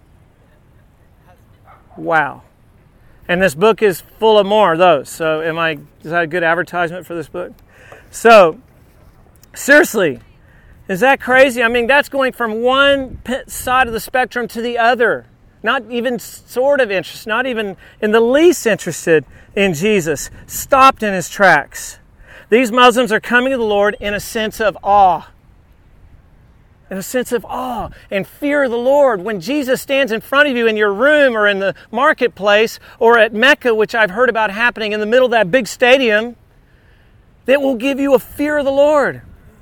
Wow. And this book is full of more of those. So am I, is that a good advertisement for this book? So, seriously, is that crazy? I mean, that's going from one side of the spectrum to the other. Not even sort of interested, not even in the least interested in Jesus. Stopped in his tracks. These Muslims are coming to the Lord in a sense of awe. In a sense of awe and fear of the Lord. When Jesus stands in front of you in your room or in the marketplace or at Mecca, which I've heard about happening in the middle of that big stadium, that will give you a fear of the Lord.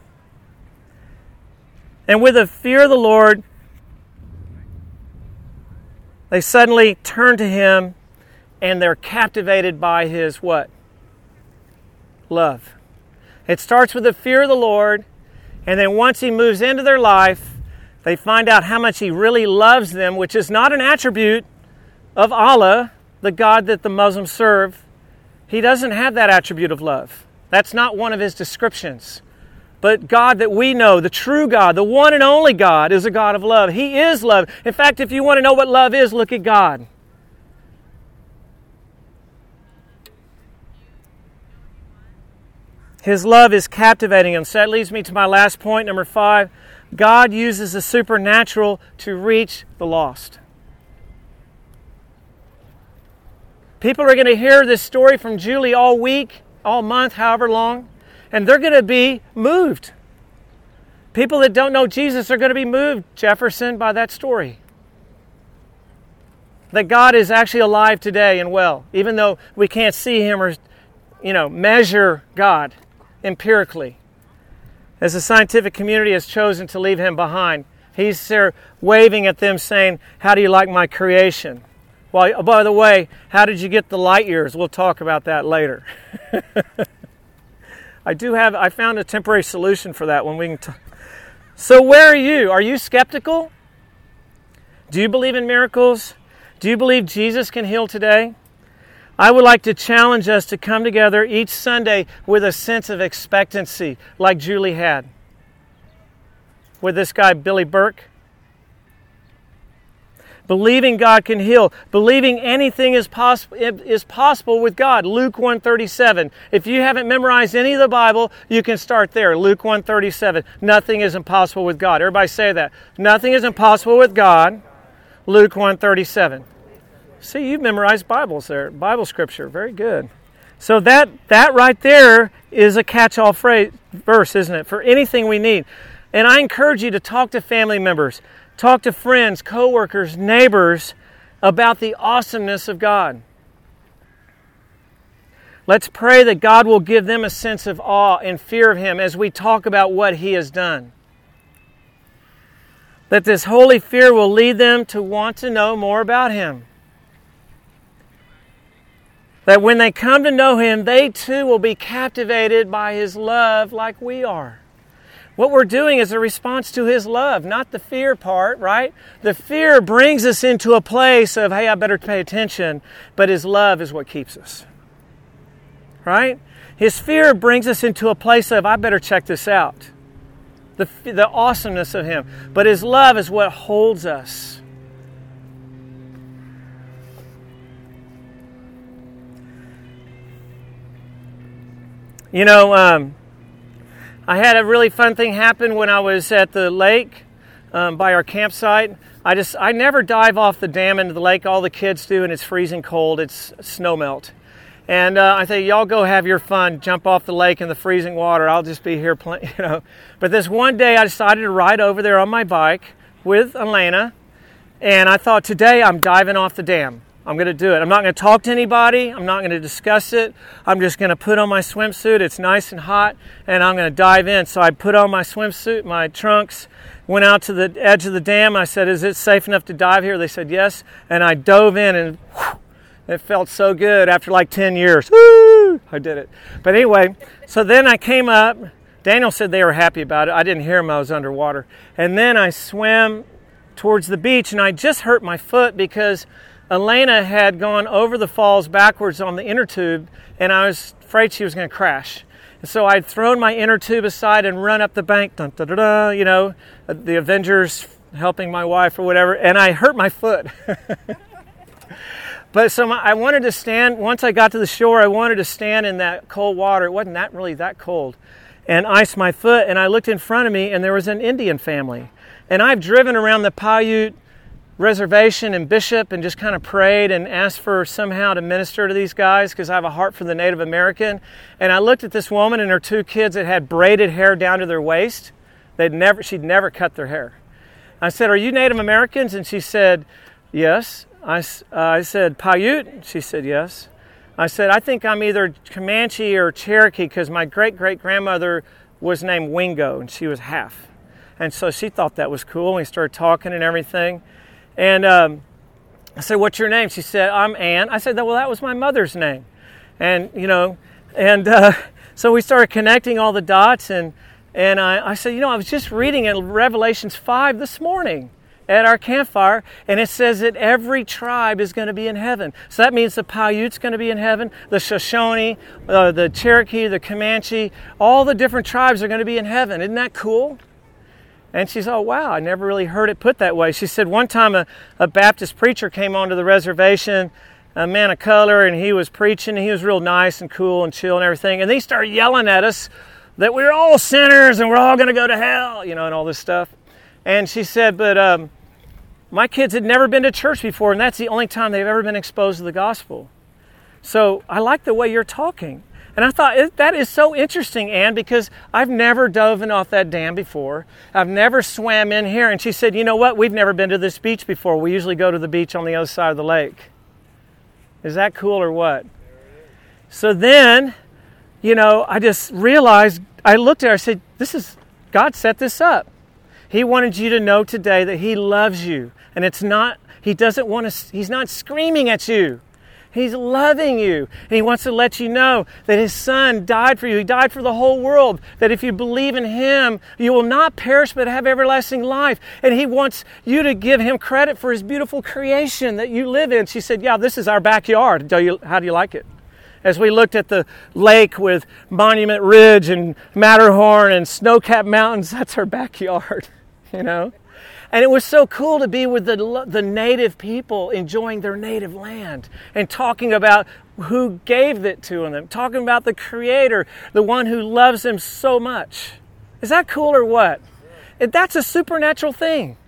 And with a fear of the Lord, they suddenly turn to Him and they're captivated by His what? Love. It starts with the fear of the Lord, and then once He moves into their life, they find out how much He really loves them, which is not an attribute of Allah, the God that the Muslims serve. He doesn't have that attribute of love. That's not one of His descriptions. But God that we know, the true God, the one and only God, is a God of love. He is love. In fact, if you want to know what love is, look at God. His love is captivating him. So that leads me to my last point, number five. God uses the supernatural to reach the lost. People are going to hear this story from Julie all week, all month, however long, and they're going to be moved. People that don't know Jesus are going to be moved, Jefferson, by that story. That God is actually alive today and well, even though we can't see Him or, you know, measure God empirically. As the scientific community has chosen to leave Him behind, He's there waving at them saying, how do you like my creation? Well, oh, by the way, how did you get the light years? We'll talk about that later. I do have, I found a temporary solution for that when we can talk. So where are you? Are you skeptical? Do you believe in miracles? Do you believe Jesus can heal today? I would like to challenge us to come together each Sunday with a sense of expectancy like Julie had. With this guy, Billy Burke. Believing God can heal. Believing anything is possible is possible with God. Luke one thirty-seven. If you haven't memorized any of the Bible, you can start there. Luke one thirty-seven. Nothing is impossible with God. Everybody say that. Nothing is impossible with God. Luke one thirty-seven. See, you've memorized Bibles there. Bible scripture. Very good. So that, that right there is a catch-all phrase, verse, isn't it? For anything we need. And I encourage you to talk to family members. Talk to friends, co-workers, neighbors about the awesomeness of God. Let's pray that God will give them a sense of awe and fear of Him as we talk about what He has done. That this holy fear will lead them to want to know more about Him. That when they come to know Him, they too will be captivated by His love like we are. What we're doing is a response to His love, not the fear part, right? The fear brings us into a place of, hey, I better pay attention, but His love is what keeps us, right? His fear brings us into a place of, I better check this out, the, the awesomeness of Him, but His love is what holds us. You know, um, I had a really fun thing happen when I was at the lake um, by our campsite. I just I never dive off the dam into the lake. All the kids do, and it's freezing cold. It's snow melt. And uh, I say, y'all go have your fun. Jump off the lake in the freezing water. I'll just be here playing, you know. But this one day I decided to ride over there on my bike with Elena. And I thought, today I'm diving off the dam. I'm going to do it. I'm not going to talk to anybody. I'm not going to discuss it. I'm just going to put on my swimsuit. It's nice and hot, and I'm going to dive in. So I put on my swimsuit, my trunks, went out to the edge of the dam. I said, is it safe enough to dive here? They said, yes. And I dove in, and whew, it felt so good after like ten years. Woo! I did it. But anyway, so then I came up. Daniel said they were happy about it. I didn't hear them. I was underwater. And then I swam towards the beach, and I just hurt my foot because Elena had gone over the falls backwards on the inner tube, and I was afraid she was going to crash. And so I'd thrown my inner tube aside and run up the bank, dun, dun, dun, dun, you know, the Avengers helping my wife or whatever, and I hurt my foot. But so my, I wanted to stand, once I got to the shore, I wanted to stand in that cold water. It wasn't that really that cold. And ice my foot, and I looked in front of me, and there was an Indian family. And I've driven around the Paiute Reservation and Bishop and just kind of prayed and asked for somehow to minister to these guys because I have a heart for the Native American. And I looked at this woman and her two kids that had braided hair down to their waist. They'd never, she'd never cut their hair. I said, are you Native Americans? And she said, yes. I, uh, I said, Paiute? She said, yes. I said, I think I'm either Comanche or Cherokee because my great-great-grandmother was named Wingo and she was half. And so she thought that was cool. We started talking and everything. And um, I said, what's your name? She said, I'm Ann. I said, well, that was my mother's name. And, you know, and uh, so we started connecting all the dots. And, and I, I said, you know, I was just reading in Revelations five this morning at our campfire, and it says that every tribe is going to be in heaven. So that means the Paiute's going to be in heaven, the Shoshone, uh, the Cherokee, the Comanche, all the different tribes are going to be in heaven. Isn't that cool? And she said, oh, wow, I never really heard it put that way. She said one time a, a Baptist preacher came onto the reservation a man of color, and he was preaching, and he was real nice and cool and chill and everything. And they started yelling at us that we're all sinners and we're all going to go to hell, you know, and all this stuff. And she said, but um, my kids had never been to church before, and that's the only time they've ever been exposed to the gospel. So I like the way you're talking. And I thought, that is so interesting, Ann, because I've never dove in off that dam before. I've never swam in here. And she said, you know what? We've never been to this beach before. We usually go to the beach on the other side of the lake. Is that cool or what? So then, you know, I just realized, I looked at her, I said, this is, God set this up. He wanted you to know today that He loves you. And it's not, He doesn't want to, He's not screaming at you. He's loving you. And He wants to let you know that His Son died for you. He died for the whole world. That if you believe in Him, you will not perish but have everlasting life. And He wants you to give Him credit for His beautiful creation that you live in. She said, yeah, this is our backyard. Do you, how do you like it? As we looked at the lake with Monument Ridge and Matterhorn and snow-capped mountains, that's our backyard, you know? And it was so cool to be with the, the native people enjoying their native land and talking about who gave it to them, talking about the Creator, the one who loves them so much. Is that cool or what? That's a supernatural thing.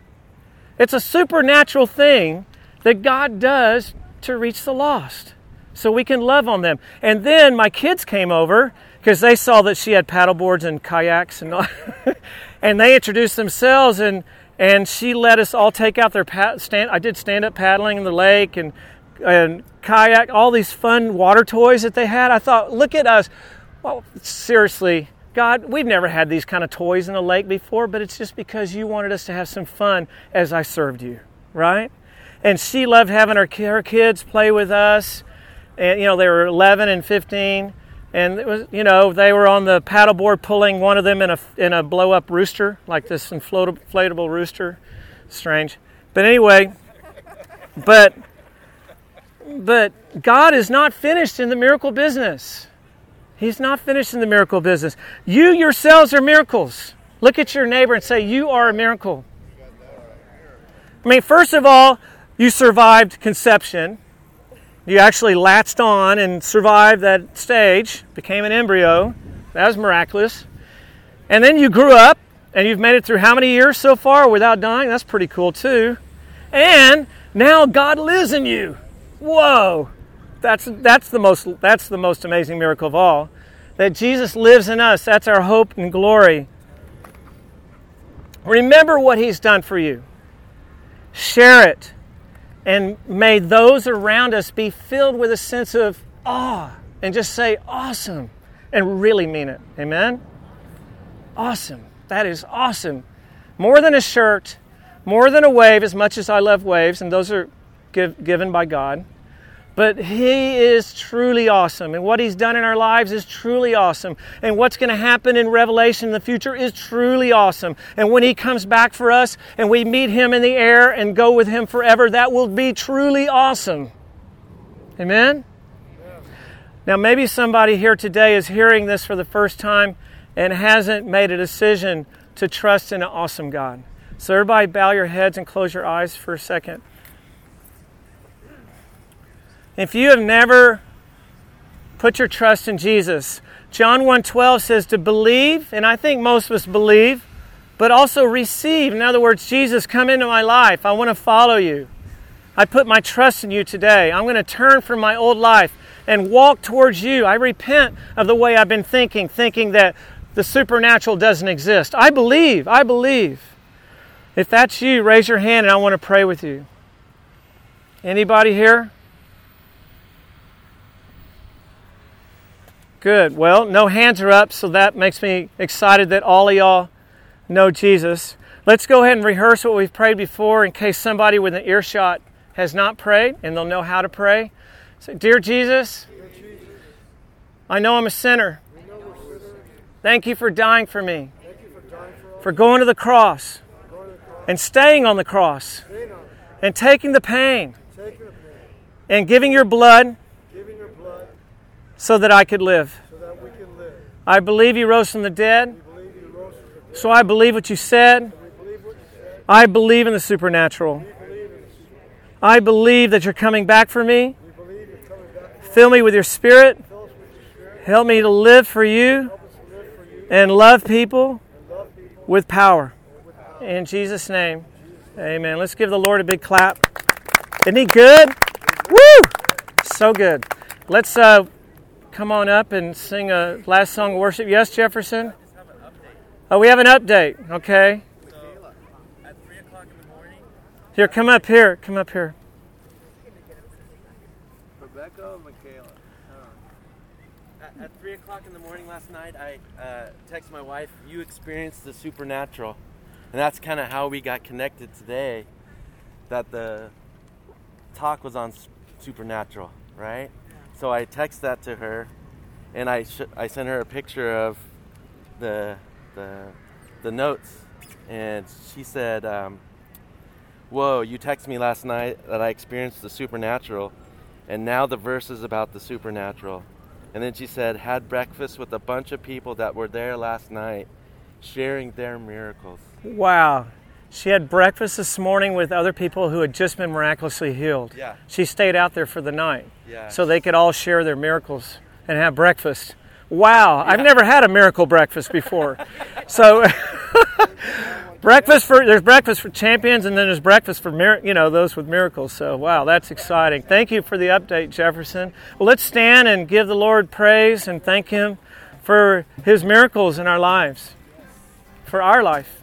It's a supernatural thing that God does to reach the lost so we can love on them. And then my kids came over because they saw that she had paddle boards and kayaks and all, and they introduced themselves, and And she let us all take out their pad, stand. I did stand-up paddling in the lake and and kayak, all these fun water toys that they had. I thought, look at us. Well, seriously, God, we've never had these kind of toys in the lake before, but it's just because you wanted us to have some fun as I served you, right? And she loved having her, her kids play with us. And, you know, they were eleven and fifteen. And it was, you know, they were on the paddleboard pulling one of them in a in a blow up rooster, like this inflatable, inflatable rooster. Strange, but anyway, but but God is not finished in the miracle business. He's not finished in the miracle business. You yourselves are miracles. Look at your neighbor and say, "You are a miracle." I mean, first of all, you survived conception. You actually latched on and survived that stage, became an embryo. That was miraculous. And then you grew up, and you've made it through how many years so far without dying? That's pretty cool too. And now God lives in you. Whoa! That's that's the most that's the most amazing miracle of all. That Jesus lives in us. That's our hope and glory. Remember what He's done for you. Share it. And may those around us be filled with a sense of awe and just say, awesome, and really mean it. Amen? Awesome. That is awesome. More than a shirt, more than a wave, as much as I love waves, and those are give, given by God. But He is truly awesome, and what He's done in our lives is truly awesome. And what's going to happen in Revelation in the future is truly awesome. And when He comes back for us and we meet Him in the air and go with Him forever, that will be truly awesome. Amen? Yeah. Now maybe somebody here today is hearing this for the first time and hasn't made a decision to trust in an awesome God. So everybody bow your heads and close your eyes for a second. If you have never put your trust in Jesus, John one twelve says to believe, and I think most of us believe, but also receive. In other words, Jesus, come into my life. I want to follow you. I put my trust in you today. I'm going to turn from my old life and walk towards you. I repent of the way I've been thinking, thinking that the supernatural doesn't exist. I believe, I believe. If that's you, raise your hand and I want to pray with you. Anybody here? Good. Well, no hands are up, so that makes me excited that all of y'all know Jesus. Let's go ahead and rehearse what we've prayed before in case somebody with an earshot has not prayed and they'll know how to pray. So, Dear Jesus, I know I'm a sinner. Thank you for dying for me, for going to the cross and staying on the cross and taking the pain and giving your blood so that I could live. So that we can live. I believe you rose from the dead. We believe you rose from the dead. So I believe what you said. We believe what you said. I believe in the supernatural. We believe in the supernatural. I believe that you're coming back for me. We Fill me with your Spirit. Help me to live for you and love people with power. In Jesus' name, amen. Let's give the Lord a big clap. Isn't he good? Woo! So good. Let's uh, come on up and sing a last song of worship. Yes, Jefferson? Oh, we have an update. Okay. So, at three o'clock in the morning. Here, come up here. Come up here. Rebecca or Michaela? At, at three o'clock in the morning last night, I uh, texted my wife, you experienced the supernatural. And that's kind of how we got connected today, that the talk was on supernatural, right? So I texted that to her, and I sh- I sent her a picture of the the the notes, and she said, um, whoa, you texted me last night that I experienced the supernatural, and now the verse is about the supernatural. And then she said, had breakfast with a bunch of people that were there last night, sharing their miracles. Wow. She had breakfast this morning with other people who had just been miraculously healed. Yeah. She stayed out there for the night. Yeah. So they could all share their miracles and have breakfast. Wow. Yeah. I've never had a miracle breakfast before. So breakfast for there's breakfast for champions, and then there's breakfast for mir- you know those with miracles. So wow, that's exciting. Thank you for the update, Jefferson. Well, let's stand and give the Lord praise and thank him for his miracles in our lives. For our life.